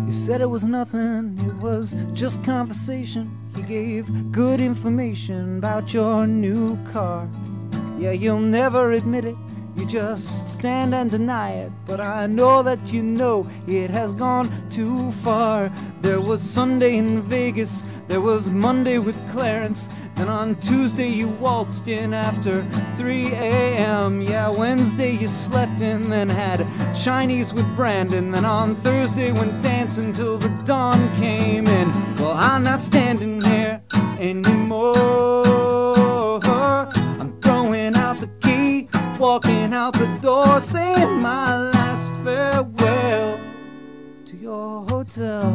You said it was nothing, it was just conversation. You gave good information about your new car. Yeah, you'll never admit it, you just stand and deny it. But I know that you know it has gone too far. There was Sunday in Vegas, there was Monday with Clarence, then on Tuesday you waltzed in after 3 a.m. Yeah, Wednesday you slept in, then had Chinese with Brandon. Then on Thursday went dancing till the dawn came in. Well, I'm not standing here anymore. I'm throwing out the key, walking out the door, saying my last farewell to your hotel.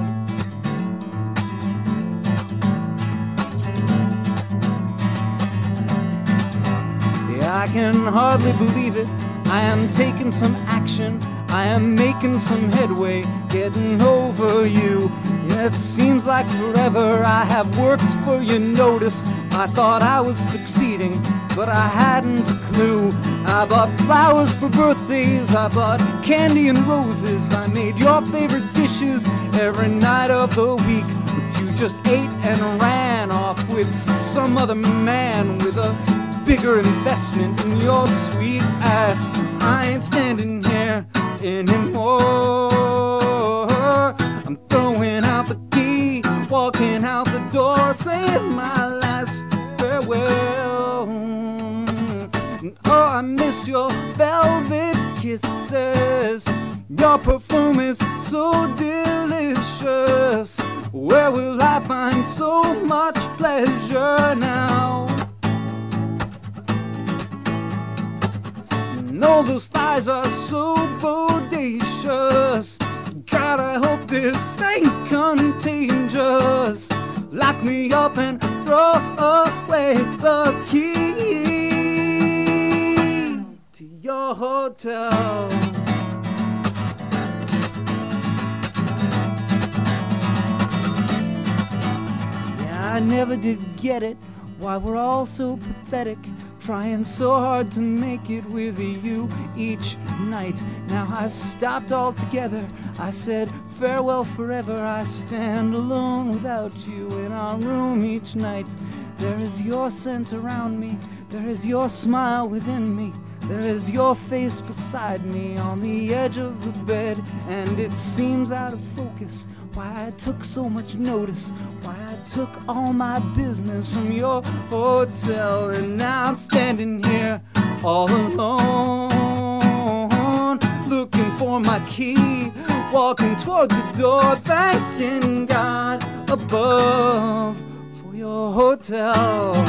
I can hardly believe it, I am taking some action, I am making some headway, getting over you. Yeah, it seems like forever I have worked for your notice. I thought I was succeeding, but I hadn't a clue. I bought flowers for birthdays, I bought candy and roses, I made your favorite dishes every night of the week. But you just ate and ran off with some other man with a bigger investment in your sweet ass. I ain't standing here anymore. I'm throwing out the key, walking out the door, saying my last farewell. And oh, I miss your velvet kisses. Your perfume is so delicious. Where will I find so much pleasure now? No, those thighs are so bodacious. God, I hope this ain't contagious. Lock me up and throw away the key to your hotel. Yeah, I never did get it, why we're all so pathetic, trying so hard to make it with you each night. Now I stopped altogether, I said farewell forever. I stand alone without you in our room each night. There is your scent around me, there is your smile within me, there is your face beside me on the edge of the bed. And it seems out of focus why I took so much notice, why I took all my business from your hotel. And now I'm standing here all alone, looking for my key, walking toward the door, thanking God above for your hotel.